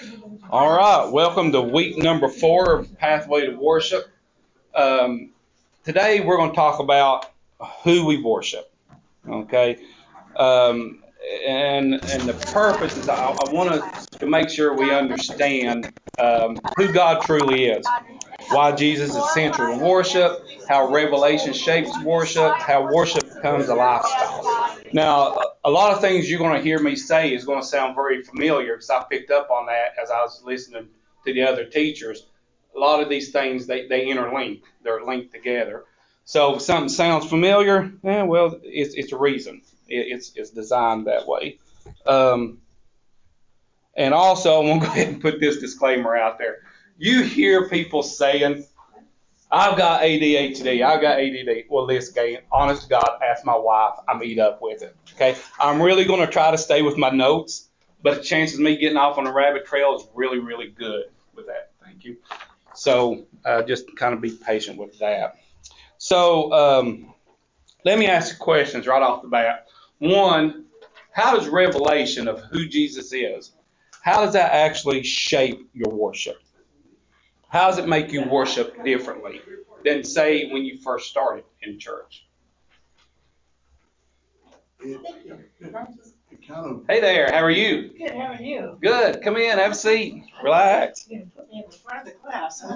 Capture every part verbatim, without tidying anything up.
All right, welcome to week number four of Pathway to Worship. Um, today we're going to talk about who we worship. Okay, um, and and the purpose is I, I want us to make sure we understand um, who God truly is, why Jesus is central to worship, how revelation shapes worship, how worship becomes a lifestyle. Now, a lot of things you're going to hear me say is going to sound very familiar because I picked up on that as I was listening to the other teachers. A lot of these things, they, they interlink. They're linked together. So if something sounds familiar, eh, well, it's, it's a reason. It, it's, it's designed that way. Um, and also, I'm going to go ahead and put this disclaimer out there. You hear people saying, I've got A D H D, I've got A D D. Well, listen, okay, honest to God, ask my wife, I'm eat up with it. Okay, I'm really going to try to stay with my notes, but the chances of me getting off on a rabbit trail is really, really good with that. Thank you. So uh, just kind of be patient with that. So um, let me ask you questions right off the bat. One, how does revelation of who Jesus is, how does that actually shape your worship? How does it make you worship differently than, say, when you first started in church? It, it, it kind of. Hey there, how are you? Good, how are you? Good. Come in, have a seat, relax. You put me in the front of the class, huh?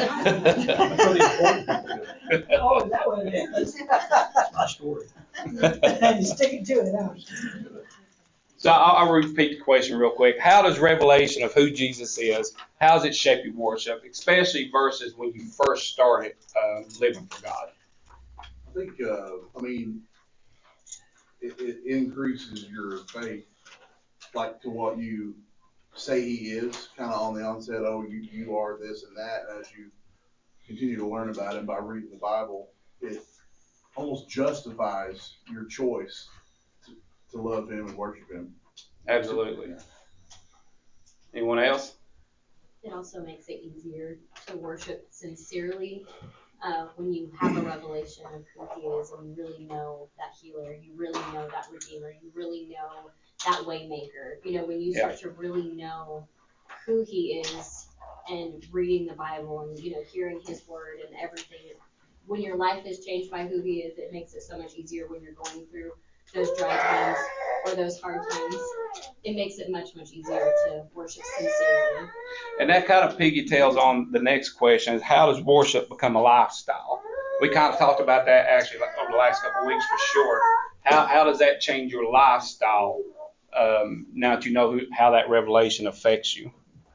Yeah. Oh, is that what it is? My story. You're sticking to it, huh? So I'll, I'll repeat the question real quick. How does revelation of who Jesus is, how does it shape your worship, especially versus when you first started uh, living for God? I think, uh, I mean, it, it increases your faith, like to what you say he is, kind of on the onset. Oh, you, you are this and that. And as you continue to learn about him by reading the Bible, it almost justifies your choice to, to love him and worship him. Absolutely. Anyone else? It also makes it easier to worship sincerely uh, when you have a revelation of who he is and you really know that healer, you really know that redeemer, you really know that waymaker. You know, when you start yeah. to really know who he is and reading the Bible and, you know, hearing his word and everything, when your life is changed by who he is, it makes it so much easier when you're going through those dry times or those hard times. It makes it much, much easier to worship sincerely. And that kind of pigtails on the next question is how does worship become a lifestyle? We kind of talked about that actually over the last couple of weeks for sure. How how does that change your lifestyle um, now that you know who, how that revelation affects you?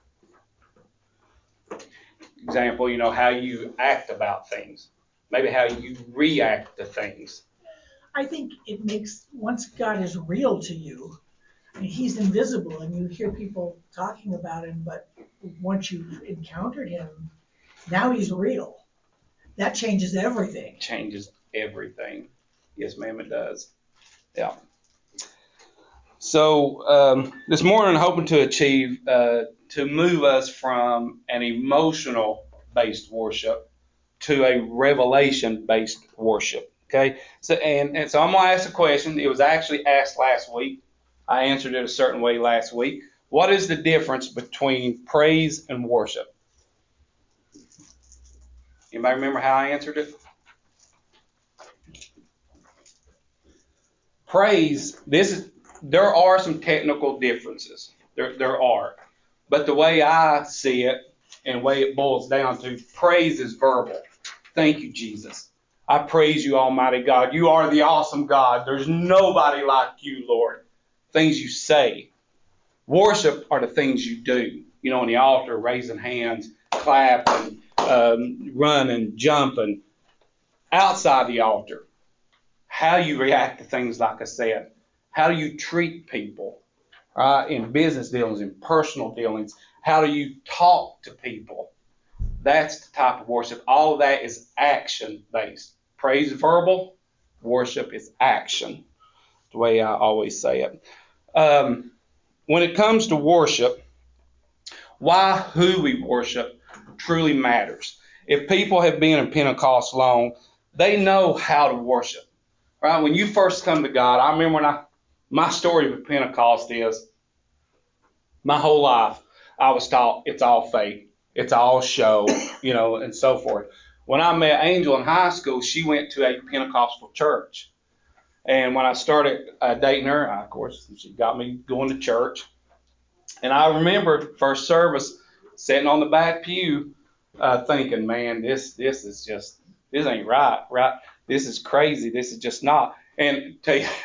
Example, you know, how you act about things. Maybe how you react to things. I think it makes, once God is real to you, and he's invisible and you hear people talking about him, but once you've encountered him, now he's real. That changes everything. Changes everything. Yes, ma'am, it does. Yeah. So um, this morning, I'm hoping to achieve, uh, to move us from an emotional-based worship to a revelation-based worship. Okay. So and, and so I'm gonna ask a question. It was actually asked last week. I answered it a certain way last week. What is the difference between praise and worship? Anybody remember how I answered it? Praise, this is, there are some technical differences. There, there are. But the way I see it and the way it boils down to, praise is verbal. Thank you, Jesus. I praise you, Almighty God. You are the awesome God. There's nobody like you, Lord. Things you say. Worship are the things you do. You know, on the altar, raising hands, clapping, um, running, jumping. Outside the altar, how you react to things like I said. How do you treat people uh, in business dealings, in personal dealings? How do you talk to people? That's the type of worship. All of that is action-based. Praise is verbal. Worship is action, the way I always say it. Um, when it comes to worship, why who we worship truly matters. If people have been in Pentecost long, they know how to worship. Right? When you first come to God, I remember when I, my story with Pentecost is my whole life. I was taught it's all fake, it's all show, you know, and so forth. When I met Angel in high school, she went to a Pentecostal church. And when I started uh, dating her, of course, she got me going to church. And I remember first service sitting on the back pew uh, thinking, man, this this is just, this ain't right, right? This is crazy. This is just not. And tell you,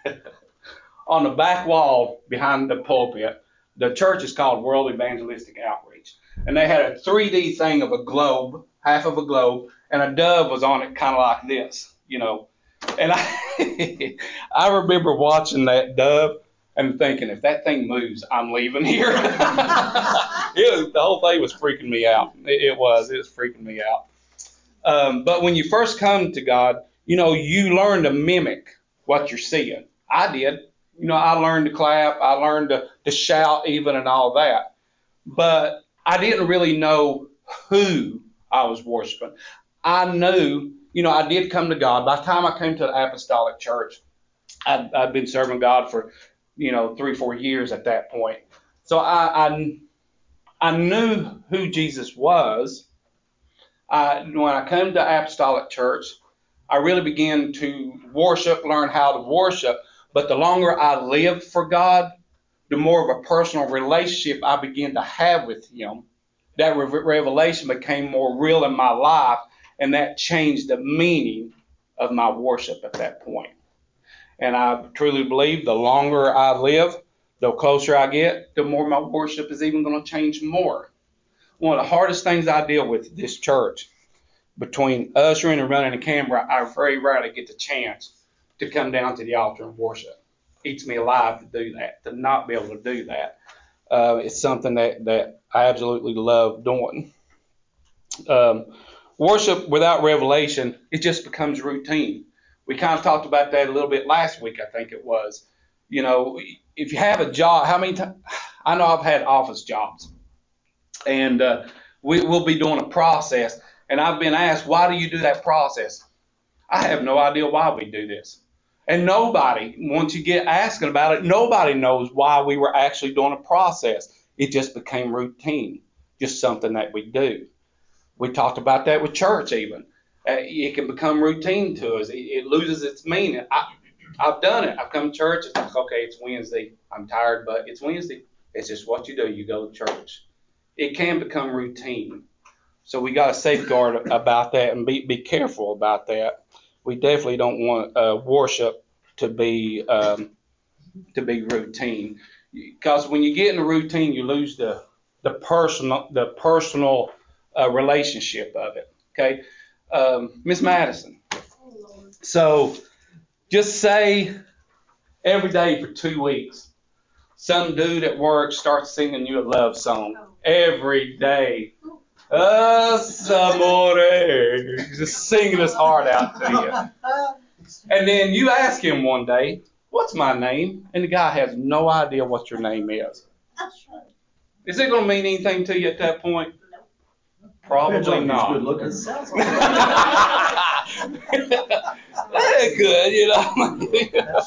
on the back wall behind the pulpit, the church is called World Evangelistic Outreach. And they had a three D thing of a globe, half of a globe, and a dove was on it kind of like this, you know. And I, I remember watching that dove and thinking, if that thing moves, I'm leaving here. It was, the whole thing was freaking me out. It, it was. It was freaking me out. Um, but when you first come to God, you know, you learn to mimic what you're seeing. I did. You know, I learned to clap. I learned to, to shout even and all that. But I didn't really know who I was worshiping. I knew, you know, I did come to God. By the time I came to the Apostolic Church, I'd, I'd been serving God for, you know, three, four years at that point. So I, I, I knew who Jesus was. I, when I came to Apostolic Church, I really began to worship, learn how to worship. But the longer I lived for God, the more of a personal relationship I began to have with Him. That re- revelation became more real in my life, and that changed the meaning of my worship at that point. And I truly believe the longer I live, the closer I get, the more my worship is even going to change more. One of the hardest things I deal with at this church, between ushering and running the camera, I very rarely get the chance to come down to the altar and worship. It eats me alive to do that, to not be able to do that. Uh, it's something that, that I absolutely love doing. Um, worship without revelation, it just becomes routine. We kind of talked about that a little bit last week, I think it was. You know, if you have a job, how many times? I know I've had office jobs, and uh, we, we'll be doing a process, and I've been asked, why do you do that process? I have no idea why we do this. And nobody, once you get asking about it, nobody knows why we were actually doing a process. It just became routine, just something that we do. We talked about that with church even. Uh, it can become routine to us. It, it loses its meaning. I, I've done it. I've come to church. It's like, okay, it's Wednesday. I'm tired, but it's Wednesday. It's just what you do. You go to church. It can become routine. So we got to safeguard about that and be, be careful about that. We definitely don't want uh, worship to be um, to be routine, because when you get in a routine, you lose the the personal the personal uh, relationship of it. Okay, um, Miss Madison. So just say every day for two weeks, some dude at work starts singing you a love song every day. Us, amore, just singing his heart out to you. And then you ask him one day, what's my name? And the guy has no idea what your name is. Is it going to mean anything to you at that point? Probably not. Good looking. They're good, you know.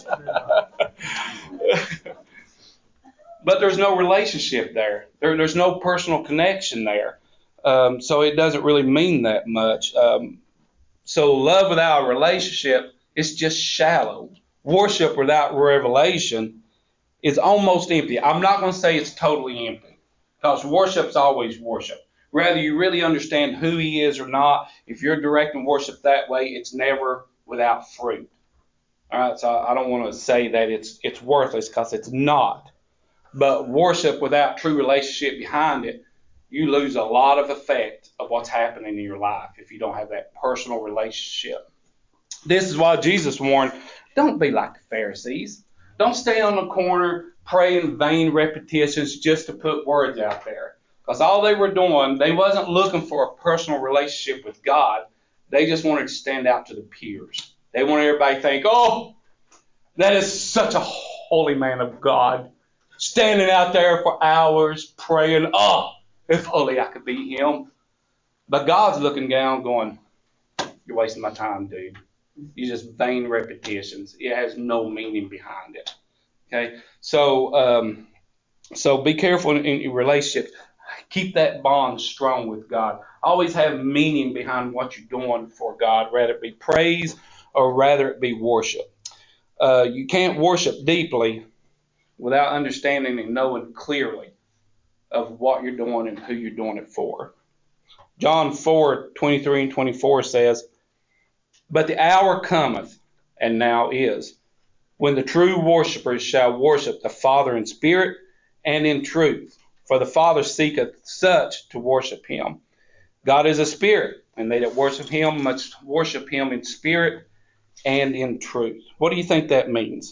But there's no relationship there. there. There's no personal connection there. Um, so it doesn't really mean that much. Um, so love without a relationship is just shallow. Worship without revelation is almost empty. I'm not going to say it's totally empty, because worship's always worship. Whether you really understand who He is or not, if you're directing worship that way, it's never without fruit. All right, so I don't want to say that it's it's worthless, because it's not. But worship without true relationship behind it, you lose a lot of effect of what's happening in your life if you don't have that personal relationship. This is why Jesus warned, don't be like the Pharisees. Don't stay on the corner praying vain repetitions just to put words out there. Because all they were doing, they wasn't looking for a personal relationship with God. They just wanted to stand out to the peers. They wanted everybody to think, oh, that is such a holy man of God, standing out there for hours praying, oh, if only I could be him. But God's looking down going, you're wasting my time, dude. You just vain repetitions. It has no meaning behind it. Okay, so um, So be careful in, in your relationships. Keep that bond strong with God. Always have meaning behind what you're doing for God, rather it be praise or rather it be worship. Uh, you can't worship deeply without understanding and knowing clearly of what you're doing and who you're doing it for. John four twenty-three and twenty-four says, "But the hour cometh, and now is, when the true worshipers shall worship the Father in spirit and in truth. For the Father seeketh such to worship him. God is a spirit, and they that worship him must worship him in spirit and in truth." What do you think that means?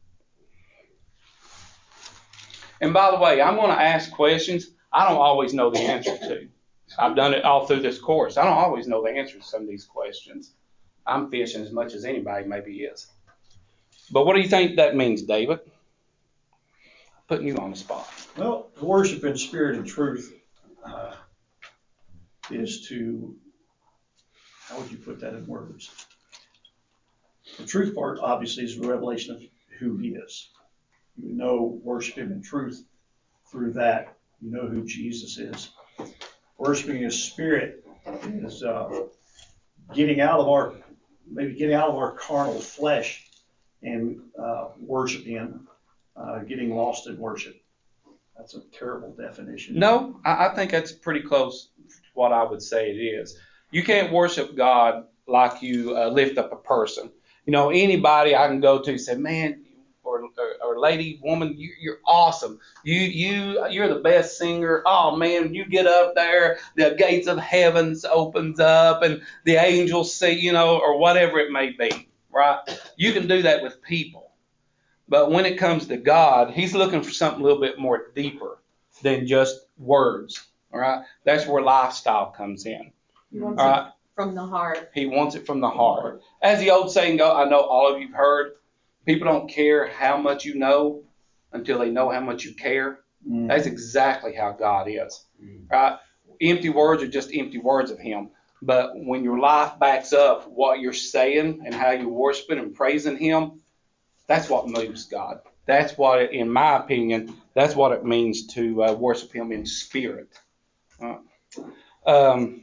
And by the way, I'm going to ask questions I don't always know the answer to. I've done it all through this course. I don't always know the answer to some of these questions. I'm fishing as much as anybody maybe is. But what do you think that means, David? Putting you on the spot. Well, to worship in spirit and truth uh, is to, how would you put that in words? The truth part, obviously, is a revelation of who he is. You know, worship him in truth through that. You know who Jesus is. Worshiping his spirit is uh, getting out of our, maybe getting out of our carnal flesh and uh, worshiping him, uh, getting lost in worship. That's a terrible definition. No, I, I think that's pretty close to what I would say it is. You can't worship God like you uh, lift up a person. You know, anybody I can go to and say, man, or, or, or lady, woman, you, you're awesome. You, you, you're the best singer. Oh, man, you get up there, the gates of heavens opens up and the angels see, you know, or whatever it may be, right? You can do that with people. But when it comes to God, he's looking for something a little bit more deeper than just words, all right? That's where lifestyle comes in. He wants all it right? from the heart. He wants it from the heart. As the old saying goes, I know all of you've heard, people don't care how much you know until they know how much you care. Mm. That's exactly how God is, mm. right? Empty words are just empty words of him. But when your life backs up what you're saying and how you're worshiping and praising him, that's what moves God. That's what, it, in my opinion, that's what it means to uh, worship him in spirit. Uh, um,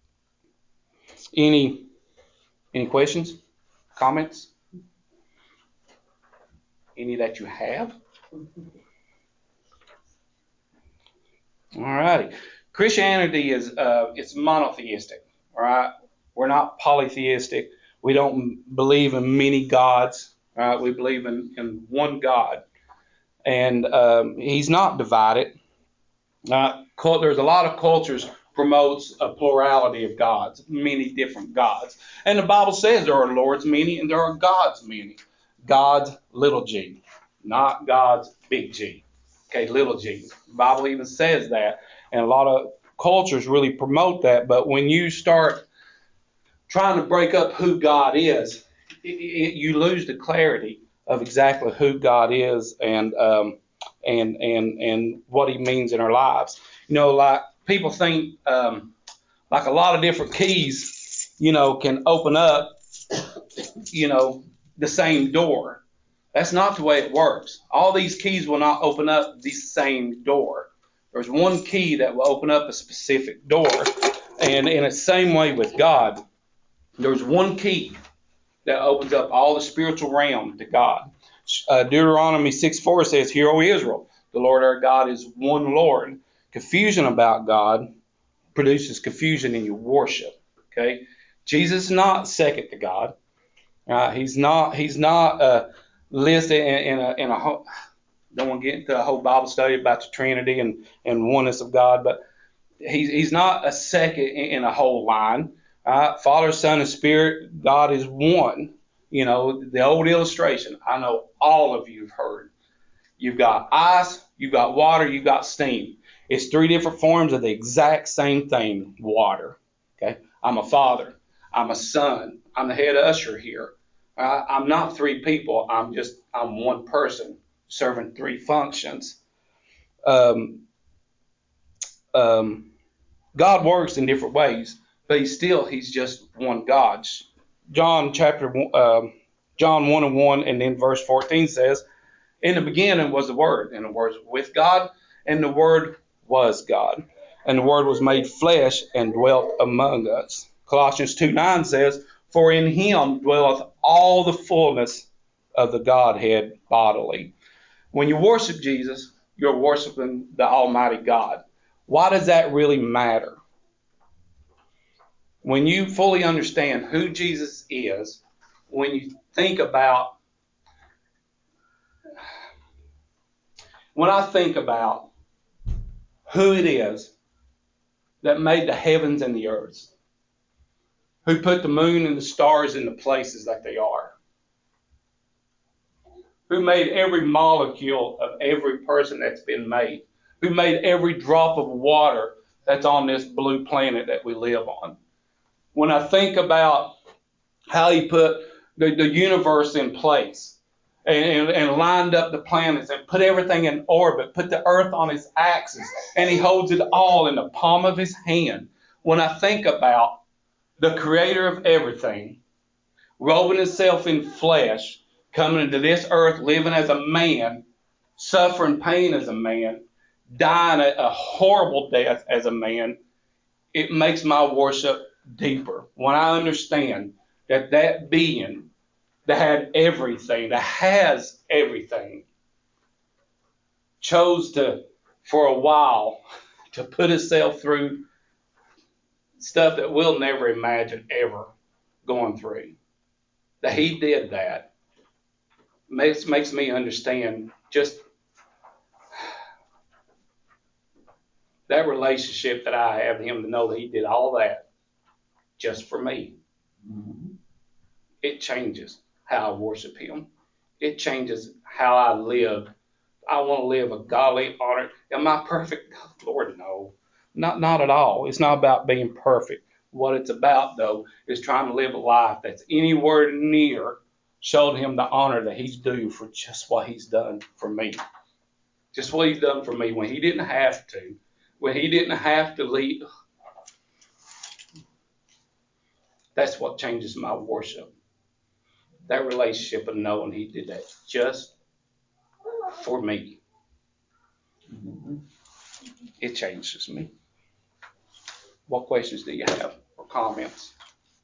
any any questions, comments? Any that you have? All righty. Christianity is uh, it's monotheistic. All right. We're not polytheistic. We don't believe in many gods. All right. We believe in, in one God, and um, he's not divided. Uh, there's a lot of cultures promotes a plurality of gods, many different gods. And the Bible says there are lords many and there are gods many. God's little g, not God's big G. Okay, little g. The Bible even says that. And a lot of cultures really promote that. But when you start trying to break up who God is, it, it, you lose the clarity of exactly who God is and um, and and and what he means in our lives. You know, like people think um, like a lot of different keys, you know, can open up, you know, the same door. That's not the way it works. All these keys will not open up the same door. There's one key that will open up a specific door. And in the same way with God, there's one key that opens up all the spiritual realm to God. Uh, Deuteronomy six four says, "Hear, O Israel, the Lord our God is one Lord." Confusion about God produces confusion in your worship. Okay, Jesus is not second to God. Uh, he's not. He's not uh, listed in, in a. In a whole, don't want to get into a whole Bible study about the Trinity and, and oneness of God, but he's he's not a second in, in a whole line. Uh, Father, Son, and Spirit, God is one. You know, the old illustration, I know all of you have heard. You've got ice, you've got water, you've got steam. It's three different forms of the exact same thing, water. Okay, I'm a father. I'm a son. I'm the head usher here. Uh, I'm not three people. I'm just, I'm one person serving three functions. Um, um, God works in different ways, but he's still, he's just one God. John chapter, uh, John one and one, and then verse fourteen says, In the beginning was the Word, and the Word was with God, and the Word was God. And the Word was made flesh and dwelt among us. Colossians two nine says, for in him dwelleth all the fullness of the Godhead bodily. When you worship Jesus, you're worshiping the Almighty God. Why does that really matter? When you fully understand who Jesus is, when you think about, when I think about who it is that made the heavens and the earth, who put the moon and the stars in the places that they are, who made every molecule of every person that's been made, who made every drop of water that's on this blue planet that we live on. When I think about how he put the, the universe in place and, and, and lined up the planets and put everything in orbit, put the earth on its axis, and he holds it all in the palm of his hand. When I think about the creator of everything, robing himself in flesh, coming into this earth, living as a man, suffering pain as a man, dying a, a horrible death as a man, it makes my worship deeper. When I understand that that being that had everything, that has everything, chose to, for a while, to put himself through stuff that we'll never imagine ever going through. That he did that makes makes me understand just that relationship that I have with him, to know that he did all that just for me. Mhm. It changes how I worship him. It changes how I live. I want to live a godly, honored. Am I perfect? Lord, no. Not, not at all. It's not about being perfect. What it's about, though, is trying to live a life that's anywhere near showing him the honor that he's due for just what he's done for me. Just what he's done for me when he didn't have to. When he didn't have to lead. That's what changes my worship. That relationship of knowing he did that just for me. It changes me. What questions do you have or comments?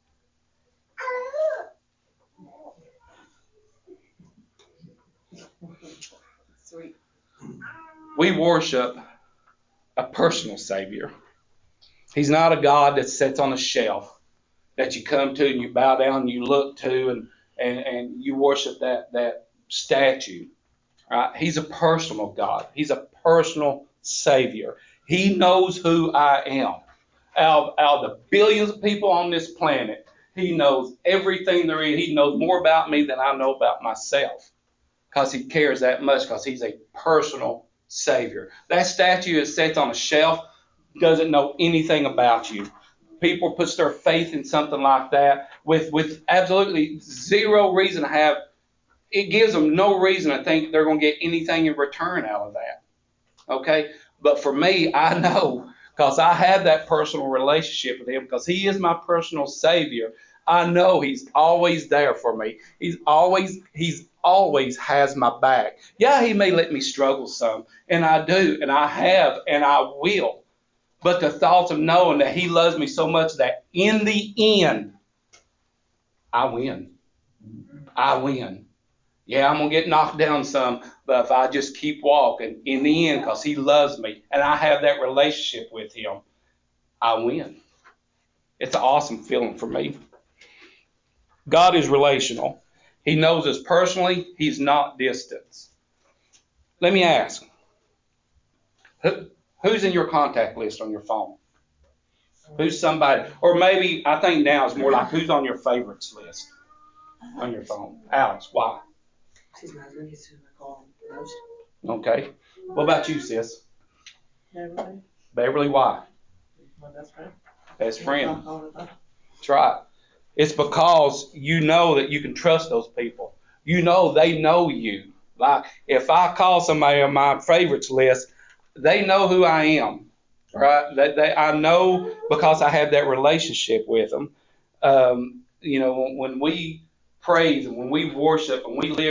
Sweet. We worship a personal Savior. He's not a God that sits on a shelf that you come to and you bow down and you look to and, and, and you worship that, that statue. Right? He's a personal God. He's a personal Savior. He knows who I am. Out of, out of the billions of people on this planet, he knows everything there is. He knows more about me than I know about myself, because he cares that much, because he's a personal Savior. That statue is set on a shelf, doesn't know anything about you. People put their faith in something like that with, with absolutely zero reason to have. It gives them no reason to think they're going to get anything in return out of that. Okay? But for me, I know, because I have that personal relationship with him, because he is my personal Savior. I know he's always there for me. He's always, he's always has my back. Yeah, he may let me struggle some, and I do, and I have, and I will. But the thoughts of knowing that he loves me so much that in the end, I win. I win. Yeah, I'm going to get knocked down some, but if I just keep walking, in the end, because he loves me, and I have that relationship with him, I win. It's an awesome feeling for me. God is relational. He knows us personally. He's not distant. Let me ask, who, who's in your contact list on your phone? Who's somebody? Or maybe, I think now it's more like, who's on your favorites list on your phone? Alex, why? She's my friend. He's who I call most. Okay. What about you, sis? Everybody. Beverly, why? My best friend. Best friend. Talk all the time. That's right. It's because you know that you can trust those people. You know they know you. Like, if I call somebody on my favorites list, they know who I am. Right? They, they, I know because I have that relationship with them. Um, you know, when, when we praise and when we worship and we live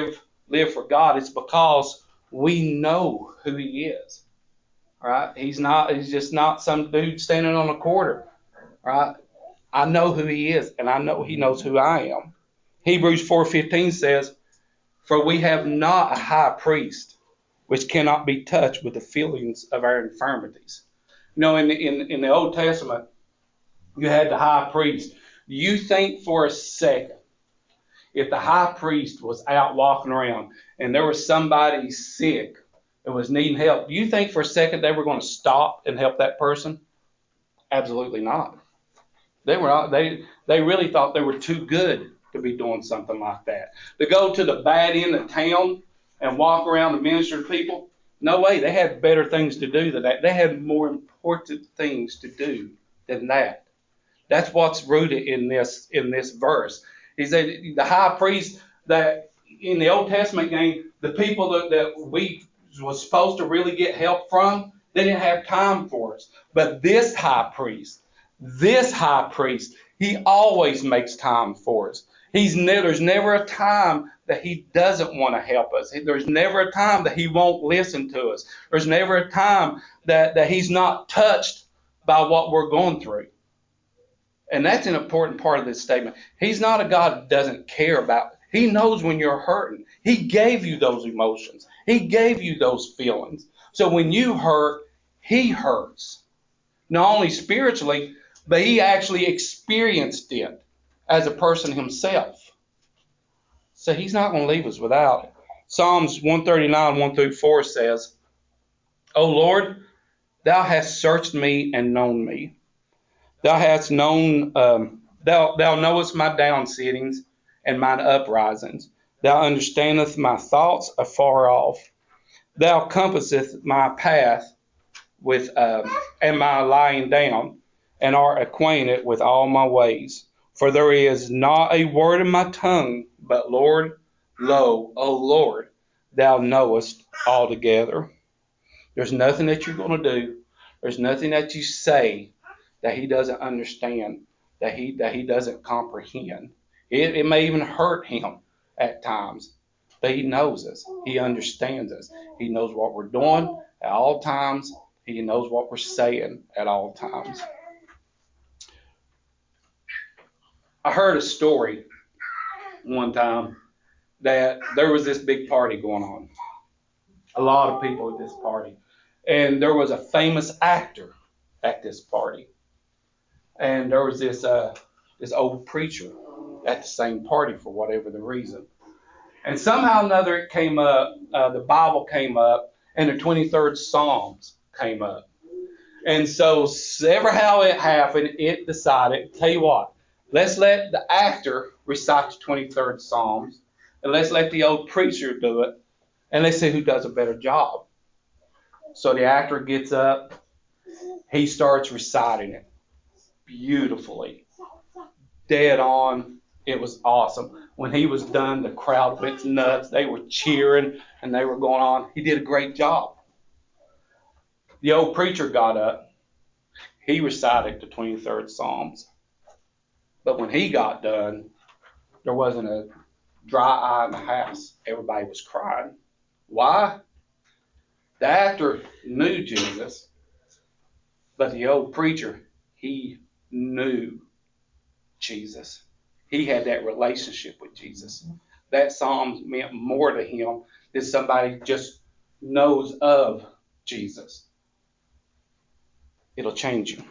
live for God, it's because we know who He is. Right? He's not. He's just not some dude standing on a corner. Right? I know who He is, and I know He knows who I am. Hebrews four fifteen says, "For we have not a high priest which cannot be touched with the feelings of our infirmities." You know, in the, in, in the Old Testament, you had the high priest. You think for a second, if the high priest was out walking around and there was somebody sick that was needing help, do you think for a second they were going to stop and help that person? Absolutely not. They were not, they they really thought they were too good to be doing something like that. To go to the bad end of town and walk around and minister to people, no way. They had better things to do than that. They had more important things to do than that. That's what's rooted in this in this verse. He said the high priest that in the Old Testament game, the people that, that we was supposed to really get help from, they didn't have time for us. But this high priest, this high priest, he always makes time for us. He's ne- there's never a time that he doesn't want to help us. There's never a time that he won't listen to us. There's never a time that, that he's not touched by what we're going through. And that's an important part of this statement. He's not a God who doesn't care about it. He knows when you're hurting. He gave you those emotions. He gave you those feelings. So when you hurt, He hurts. Not only spiritually, but He actually experienced it as a person Himself. So He's not going to leave us without it. Psalms one thirty-nine, one through four says, "O Lord, Thou hast searched me and known me. Thou hast known, um, thou, thou knowest my down sittings and mine uprisings. Thou understandest my thoughts afar off. Thou compassest my path with um, and my lying down, and art acquainted with all my ways. For there is not a word in my tongue, but Lord, lo, O Lord, Thou knowest altogether." There's nothing that you're going to do. There's nothing that you say that He doesn't understand, that he that he doesn't comprehend. It, it may even hurt Him at times, but He knows us. He understands us. He knows what we're doing at all times. He knows what we're saying at all times. I heard a story one time that there was this big party going on. A lot of people at this party. And there was a famous actor at this party. And there was this uh, this old preacher at the same party for whatever the reason. And somehow or another it came up, uh, the Bible came up, and the twenty-third Psalms came up. And so, ever how it happened, it decided, tell you what, let's let the actor recite the twenty-third Psalms, and let's let the old preacher do it, and let's see who does a better job. So the actor gets up, he starts reciting it beautifully, dead on. It was awesome. When he was done, the crowd went nuts. They were cheering, and they were going on. He did a great job. The old preacher got up. He recited the twenty-third Psalms. But when he got done, there wasn't a dry eye in the house. Everybody was crying. Why? The actor knew Jesus, but the old preacher, he knew Jesus. He had that relationship with Jesus. That Psalms meant more to him than somebody just knows of Jesus. It'll change you.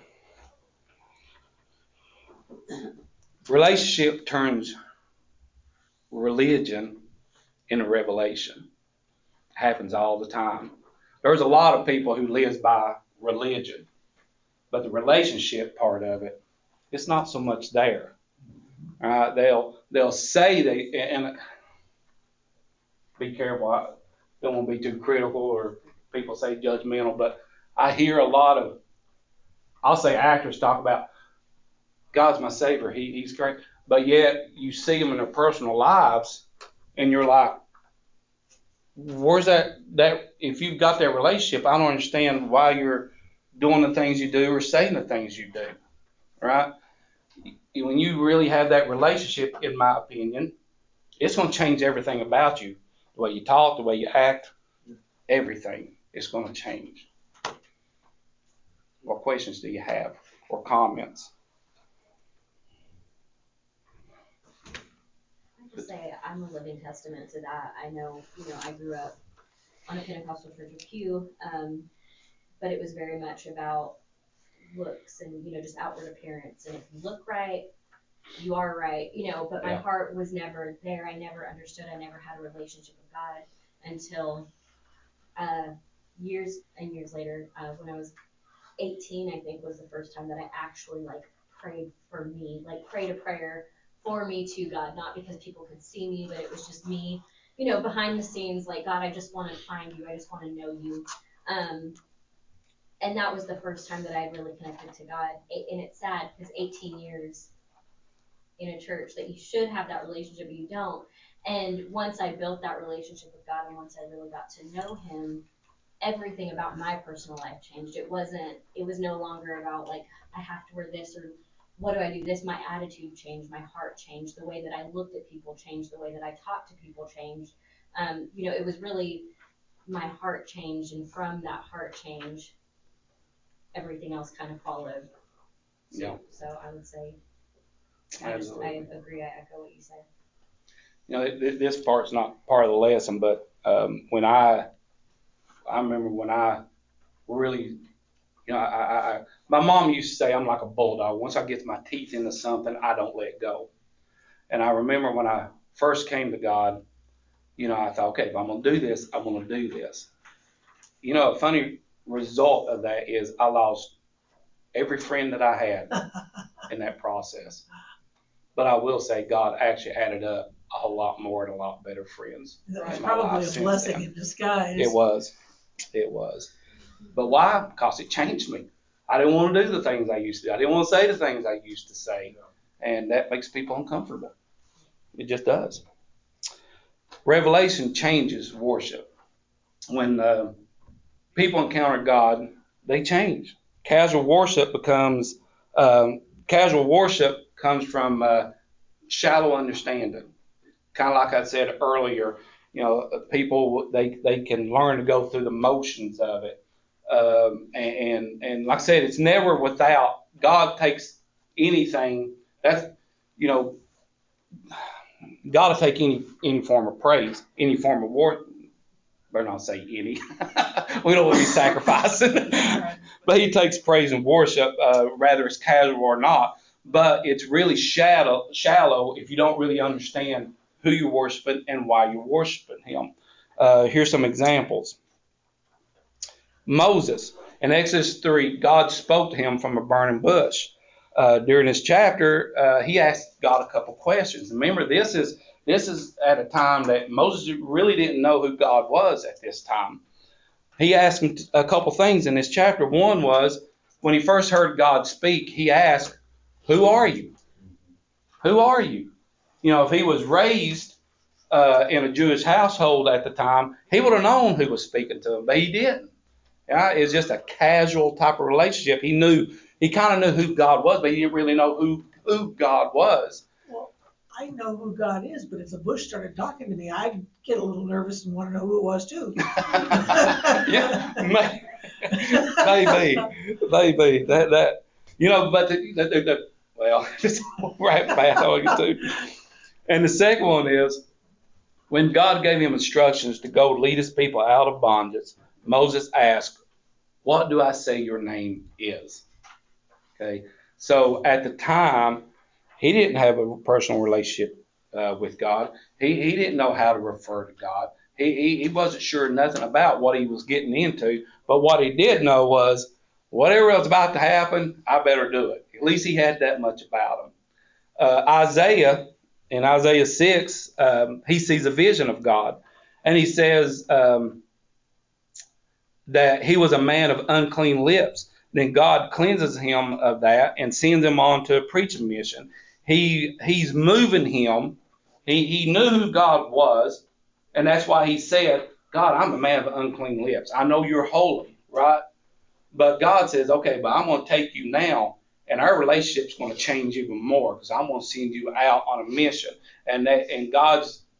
Relationship turns religion into revelation. It happens all the time. There's a lot of people who live by religion, but the relationship part of it, it's not so much there. Uh, they'll they'll say they, and be careful. I don't want to be too critical or people say judgmental, but I hear a lot of, I'll say actors talk about God's my Savior. He, he's great. But yet you see them in their personal lives and you're like, where's that, that, if you've got that relationship, I don't understand why you're doing the things you do or saying the things you do, right? When you really have that relationship, in my opinion, it's going to change everything about you. the way you talk, the way you act, everything is going to change. What questions do you have or comments? I just say I'm a living testament to that. I know, you know, I grew up on a Pentecostal church of Pew, um, but it was very much about looks and, you know, just outward appearance. And if you look right, you are right, you know, but my Yeah. heart was never there. I never understood. I never had a relationship with God until uh, years and years later, uh, when I was eighteen, I think was the first time that I actually like prayed for me, like prayed a prayer for me to God, not because people could see me, but it was just me, you know, behind the scenes, like, God, I just want to find you. I just want to know you. Um, and that was the first time that I really connected to God. And it's sad because eighteen years in a church that you should have that relationship, but you don't. And once I built that relationship with God and once I really got to know him, everything about my personal life changed. It wasn't, it was no longer about like, I have to wear this or what do I do this? My attitude changed, my heart changed, the way that I looked at people changed, the way that I talked to people changed. Um, you know, it was really my heart changed, and from that heart change, everything else kind of followed. So, Yeah. so I would say, I just, I agree, I echo what you said. You know, th- this part's not part of the lesson, but um, when I, I remember when I really, you know, I, I, I, my mom used to say I'm like a bulldog. Once I get my teeth into something, I don't let go. And I remember when I first came to God, you know, I thought, okay, if I'm going to do this, I'm going to do this. You know, a funny result of that is I lost every friend that I had in that process. But I will say God actually added up a whole lot more and a lot better friends. That was in my life probably a since blessing then. in disguise. It was. It was. But why? Because it changed me. I didn't want to do the things I used to do. I didn't want to say the things I used to say. And that makes people uncomfortable. It just does. Revelation changes worship. When uh, people encounter God, they change. Casual worship becomes, um, casual worship comes from uh, shallow understanding. Kind of like I said earlier, you know, people, they, they can learn to go through the motions of it. Um, and, and like I said, it's never without, God takes anything, that's, you know, God will take any, any form of praise, any form of worship. Better not say any. We don't want to be sacrificing. But he takes praise and worship, uh, whether it's casual or not. But it's really shallow, shallow if you don't really understand who you're worshiping and why you're worshiping him. Uh, here's some examples. Moses, in Exodus three, God spoke to him from a burning bush. Uh, during this chapter, uh, he asked God a couple questions. Remember, this is this is at a time that Moses really didn't know who God was at this time. He asked him a couple things in this chapter. One was, when he first heard God speak, he asked, who are you? Who are you? You know, if he was raised uh, in a Jewish household at the time, he would have known who was speaking to him, but he didn't. Yeah, it was just a casual type of relationship. He knew, he kind of knew who God was, but he didn't really know who, who God was. Well, I know who God is, but if the bush started talking to me, I'd get a little nervous and want to know who it was too. Yeah, maybe, maybe, maybe that that you know, but the, the, the, the well, just right back on you too. And the second one is when God gave him instructions to go lead his people out of bondage. Moses asked, "What do I say your name is?" Okay, so at the time, he didn't have a personal relationship uh, with God. He he didn't know how to refer to God. He, he he wasn't sure nothing about what he was getting into. But what he did know was, whatever was about to happen, I better do it. At least he had that much about him. Uh, Isaiah, in Isaiah six, um, he sees a vision of God, and he says um, that he was a man of unclean lips. Then God cleanses him of that and sends him on to a preaching mission. He he's moving him. He he knew who God was, and that's why he said, God, I'm a man of unclean lips. I know you're holy, right? But God says, okay, but I'm going to take you now, and our relationship's going to change even more because I'm going to send you out on a mission. And that, and God's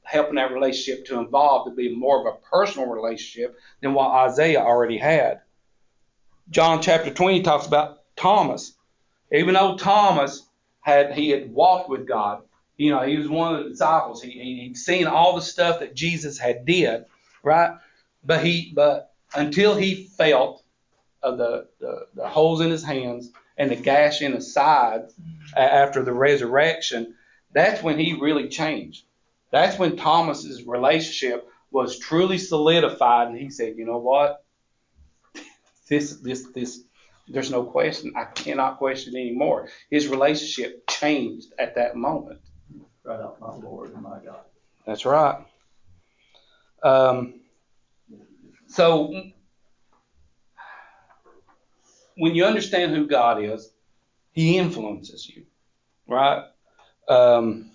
helping that relationship to evolve to be more of a personal relationship than what Isaiah already had. John chapter twenty talks about Thomas. Even though Thomas had he had walked with God, you know, he was one of the disciples. He, he he'd seen all the stuff that Jesus had did, right? But he but until he felt of the, the, the holes in his hands and the gash in his side after the resurrection, that's when he really changed. That's when Thomas's relationship was truly solidified, and he said, you know what? This, this, this, there's no question. I cannot question anymore. His relationship changed at that moment. Right out, my Lord and my God. That's right. Um, so when you understand who God is, He influences you, right? Um,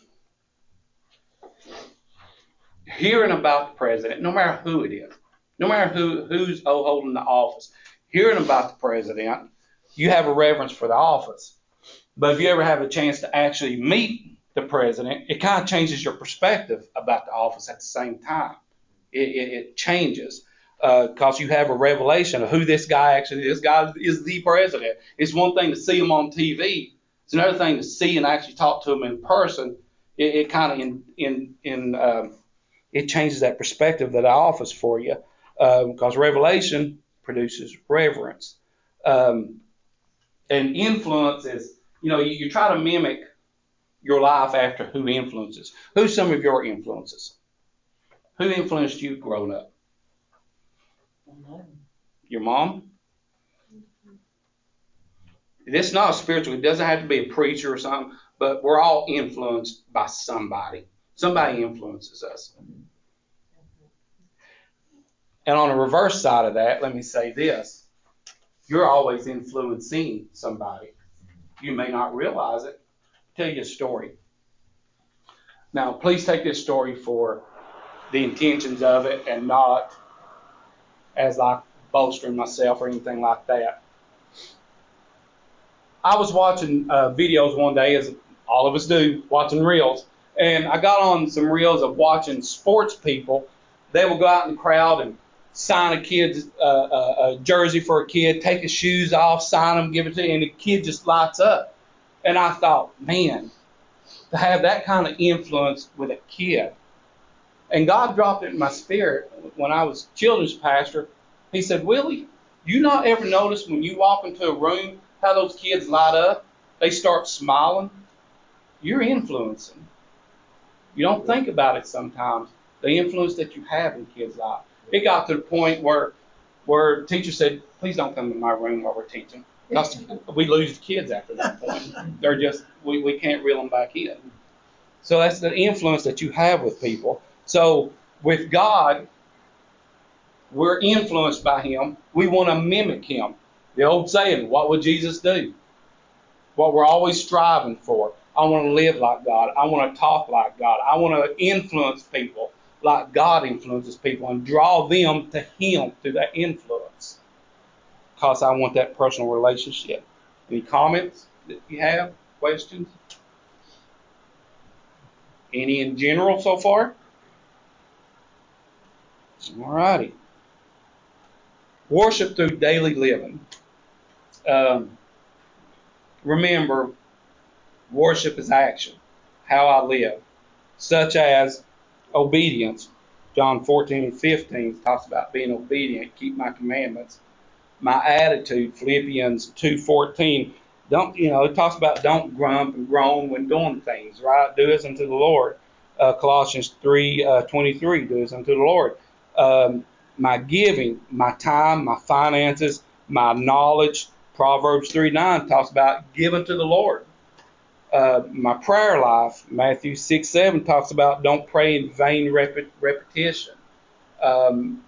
hearing about the president, no matter who it is, no matter who who's holding the office, hearing about the president, you have a reverence for the office. But if you ever have a chance to actually meet the president, it kind of changes your perspective about the office at the same time. It, it, it changes because uh, you have a revelation of who this guy actually is. This guy is the president. It's one thing to see him on T V. It's another thing to see and actually talk to him in person. It, it kind of in in in um, it changes that perspective of the office for you because um, revelation produces reverence. Um, and influence is, you know, you, you try to mimic your life after who influences. Who's some of your influences? Who influenced you growing up? Your mom? It's not spiritual. It doesn't have to be a preacher or something, but we're all influenced by somebody. Somebody influences us. And on the reverse side of that, let me say this. You're always influencing somebody. You may not realize it. I'll tell you a story. Now, please take this story for the intentions of it and not as like bolstering myself or anything like that. I was watching uh, videos one day, as all of us do, watching reels, and I got on some reels of watching sports people. They will go out in the crowd and sign a kid's uh, a, a jersey for a kid, take his shoes off, sign them, give it to him, and the kid just lights up. And I thought, man, to have that kind of influence with a kid. And God dropped it in my spirit when I was children's pastor. He said, Willie, you not ever notice when you walk into a room how those kids light up? They start smiling. You're influencing. You don't think about it sometimes, the influence that you have in kids' lives. It got to the point where where teachers said, please don't come to my room while we're teaching. Because we lose the kids after that point. They're just, we, we can't reel them back in. So that's the influence that you have with people. So with God, we're influenced by Him. We want to mimic Him. The old saying, what would Jesus do? What we're always striving for. I want to live like God. I want to talk like God. I want to influence people like God influences people and draw them to Him through that influence. Because I want that personal relationship. Any comments that you have? Questions? Any in general so far? All righty. Worship through daily living. Um, remember, worship is action, how I live, such as obedience. John fourteen and fifteen talks about being obedient, keep my commandments. My attitude, Philippians two fourteen, don't, you know, it talks about don't grump and groan when doing things, right? Do as unto the Lord. Uh, Colossians three twenty-three, do as unto the Lord. Um, my giving, my time, my finances, my knowledge. Proverbs three nine talks about giving to the Lord. Uh, my prayer life, Matthew six seven talks about don't pray in vain rep- repetition. Um,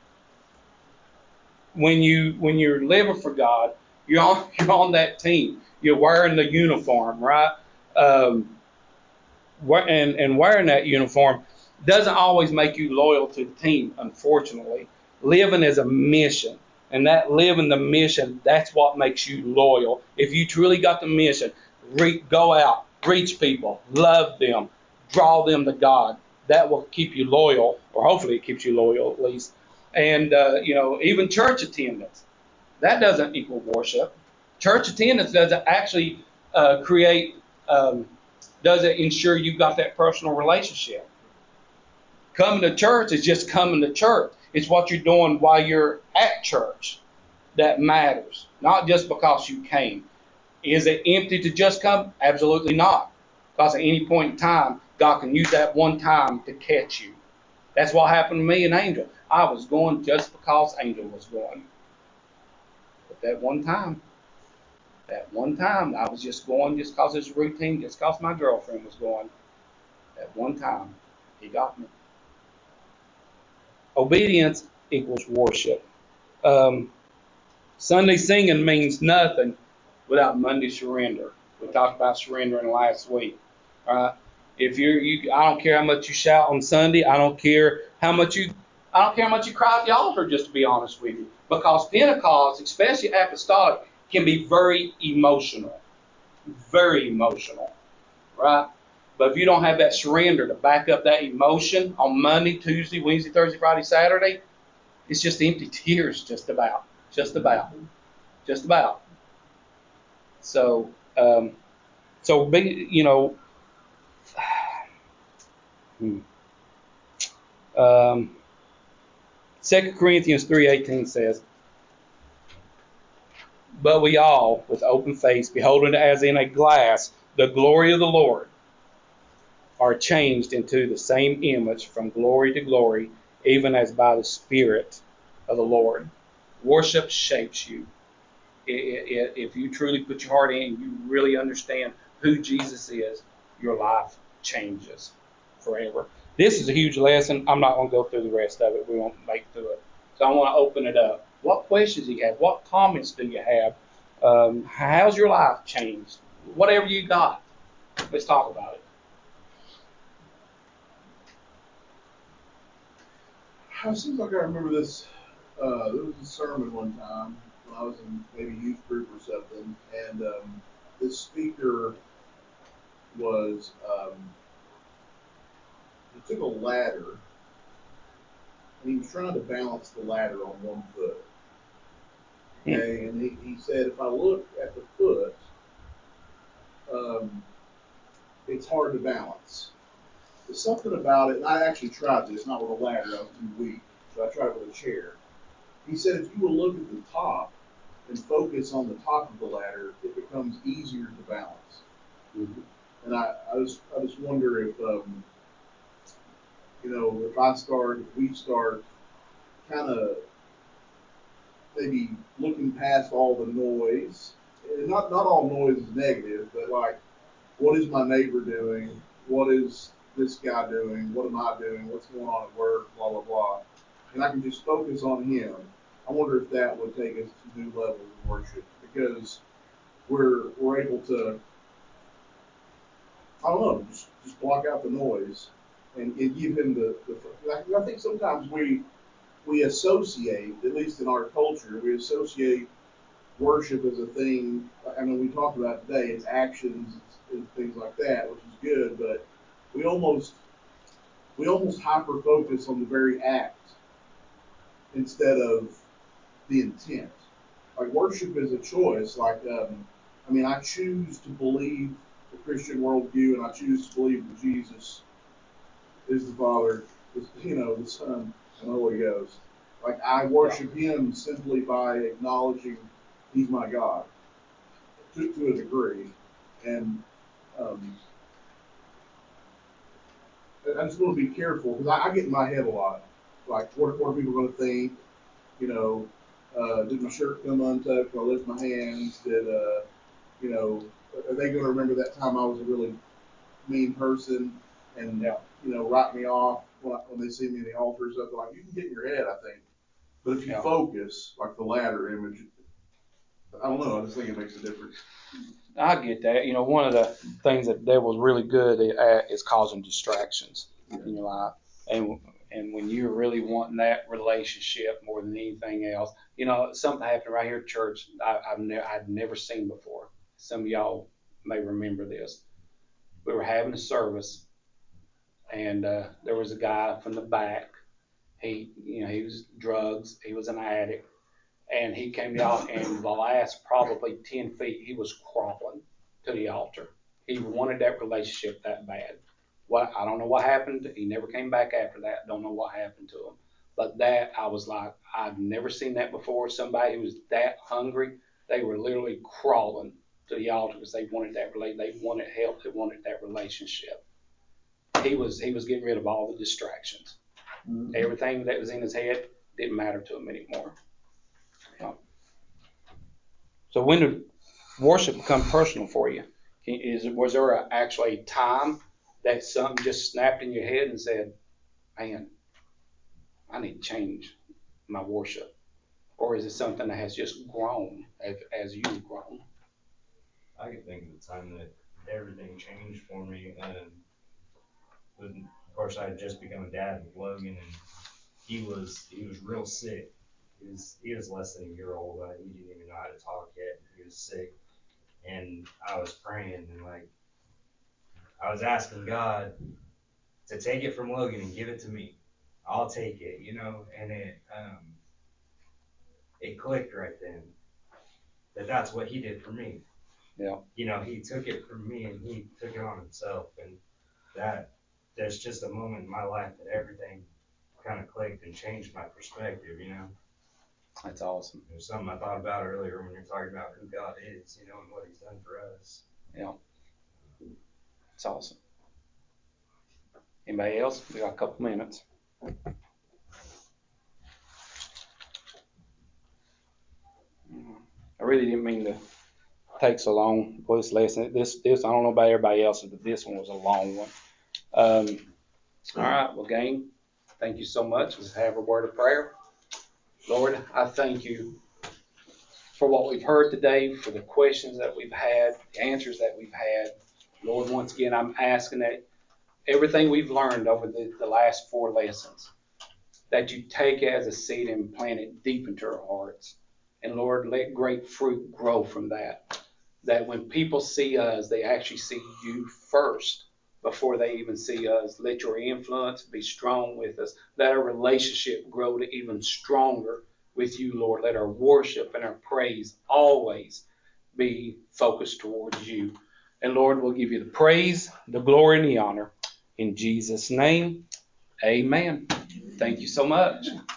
when you when you're living for God, you're on you're on that team. You're wearing the uniform, right? Um, and and wearing that uniform doesn't always make you loyal to the team, unfortunately. Living is a mission, and that living the mission, that's what makes you loyal. If you truly got the mission, re- go out, reach people, love them, draw them to God. that will keep you loyal, or hopefully it keeps you loyal at least. And, uh, you know, even church attendance, that doesn't equal worship. Church attendance doesn't actually uh, create, um, doesn't ensure you've got that personal relationship. Coming to church is just coming to church. It's what you're doing while you're at church that matters, not just because you came. Is it empty to just come? Absolutely not. Because at any point in time, God can use that one time to catch you. That's what happened to me and Angel. I was going just because Angel was going. But that one time, that one time, I was just going just because it's routine, just because my girlfriend was going. That one time, He got me. Obedience equals worship. Um, Sunday singing means nothing without Monday surrender. We talked about surrendering last week. All right. If you're, you, I don't care how much you shout on Sunday. I don't care how much you, I don't care how much you cry at the altar. Just to be honest with you, because Pentecost, especially apostolic, can be very emotional, very emotional, right? But if you don't have that surrender to back up that emotion on Monday, Tuesday, Wednesday, Thursday, Friday, Saturday, it's just empty tears, just about, just about, just about. So, um, so be, you know, um, Second Corinthians three eighteen says, "But we all, with open face, beholding as in a glass the glory of the Lord, are changed into the same image from glory to glory, even as by the Spirit of the Lord." Worship shapes you. If you truly put your heart in and you really understand who Jesus is, your life changes forever. This is a huge lesson. I'm not going to go through the rest of it. We won't make through it. So I want to open it up. What questions do you have? What comments do you have? Um, how's your life changed? Whatever you got, let's talk about it. It seems like I remember this. Uh, there was a sermon one time when I was in maybe youth group or something, and um, this speaker was um, he took a ladder and he was trying to balance the ladder on one foot. Okay, and he, he said, if I look at the foot, um, it's hard to balance. There's something about it, and I actually tried this, not with a ladder, I was too weak, so I tried it with a chair. He said, if you will look at the top and focus on the top of the ladder, it becomes easier to balance. Mm-hmm. And I, I just, I just wonder if, um, you know, if I start, if we start kind of maybe looking past all the noise, and not, not all noise is negative, but like, what is my neighbor doing? What is this guy doing? What am I doing? What's going on at work? Blah, blah, blah. And I can just focus on him. I wonder if that would take us to new levels of worship, because we're we're able to, I don't know, just, just block out the noise and, and give him the, the I think sometimes we we associate, at least in our culture, we associate worship as a thing. I mean, we talked about today, it's actions and things like that, which is good, but we almost we almost hyper focus on the very act instead of the intent. Like, worship is a choice. Like, um, I mean, I choose to believe the Christian worldview, and I choose to believe that Jesus is the Father, is, you know, the Son, and the Holy Ghost. Like, I worship Him simply by acknowledging He's my God, to, to a degree. And um, I just want to be careful, because I, I get in my head a lot. Like, what, what are people going to think? You know, uh, did my shirt come untucked? Did I lift my hands? Did, uh, you know, are they going to remember that time I was a really mean person and, Yeah. you know, write me off when, I, when they see me in the altar or something? Like, you can get in your head, I think. But if you Yeah. focus, like the ladder image, I don't know, I just think it makes a difference. I get that. You know, one of the things that the devil's really good at is causing distractions in your life. And and when you're really wanting that relationship more than anything else, you know, something happened right here at church I, I've never I'd never seen before. Some of y'all may remember this. We were having a service, And uh, there was a guy from the back. He, you know, he was drugs. He was an addict. And he came to the altar, and the last probably ten feet, he was crawling to the altar. He wanted that relationship that bad. What, I don't know what happened. He never came back after that. Don't know what happened to him. But that, I was like, I've never seen that before. Somebody who was that hungry, they were literally crawling to the altar because they wanted that relate. They wanted help. They wanted that relationship. He was he was getting rid of all the distractions. Mm-hmm. Everything that was in his head didn't matter to him anymore. No. So when did worship become personal for you? Can, is was there a, actually a time that something just snapped in your head and said, "Man, I need to change my worship," or is it something that has just grown as, as you've grown? I can think of the time that everything changed for me, and when, of course, I had just become a dad with Logan, and he was he was real sick. He was he was less than a year old. Uh, he didn't even know how to talk yet. He was sick, and I was praying, and like I was asking God to take it from Logan and give it to me. I'll take it, you know, and it um, it clicked right then that that's what he did for me. Yeah. You know, he took it from me and he took it on himself, and that there's just a moment in my life that everything kind of clicked and changed my perspective, you know. That's awesome. It was something I thought about earlier when you're talking about who God is, you know, and what he's done for us. Yeah. It's awesome. Anybody else? We got a couple minutes. I really didn't mean to take so long for this lesson. This, this, I don't know about everybody else, but this one was a long one. Um, all right, well, gang, thank you so much. Let's have a word of prayer. Lord, I thank you for what we've heard today, for the questions that we've had, the answers that we've had. Lord, once again, I'm asking that everything we've learned over the, the last four lessons, that you take as a seed and plant it deep into our hearts. And Lord, let great fruit grow from that. That when people see us, they actually see you first before they even see us. Let your influence be strong with us. Let our relationship grow to even stronger with you, Lord. Let our worship and our praise always be focused towards you. And Lord, we'll give you the praise, the glory, and the honor. In Jesus' name, amen. Thank you so much.